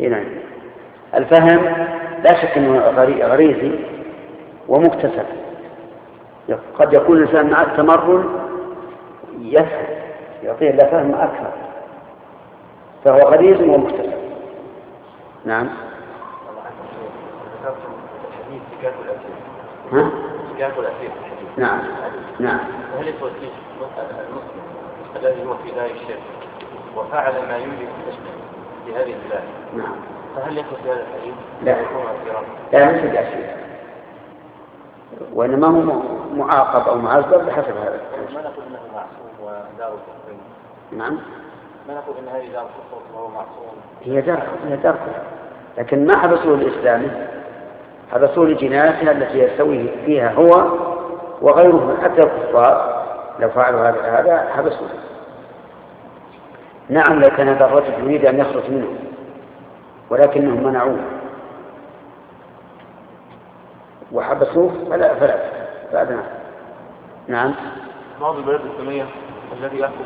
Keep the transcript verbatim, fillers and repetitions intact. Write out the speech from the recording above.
نعم. الفهم لا شك أنه غريزي ومكتسب، قد يكون الإنسان مع التمرن يفهم، يعطيه الله فهم أكثر، فهو غريز ومكتسب. نعم. ها؟ نعم نعم. فهل التوسيع المسلم الذي هو في دار الشرك وفعل ما يوجب التشبيه بهذه البلاد، نعم، فهل يدخل في هذا الحديث؟ لا لا ليس بأسير، وإنما هو معاقب أو معذب بحسب هذا. ما نقول إنه معصوم ودار كفر. نعم. ما نقول إن هذه دار كفر وهو معصوم. هي دار هي دار كفر، لكن ما حبسوه الإسلامي، حبسوه لجنايتها التي يستوي فيها هو وغيره حتى الكفار لو فعلوا هذا هذا حبسوه. نعم، لو كان هذا الرجل يريد أن يخرج منه ولكنهم منعوه وحبسوه فلا فلا فأذنه. نعم. بعض البلاد الإسلامية الذي يحكم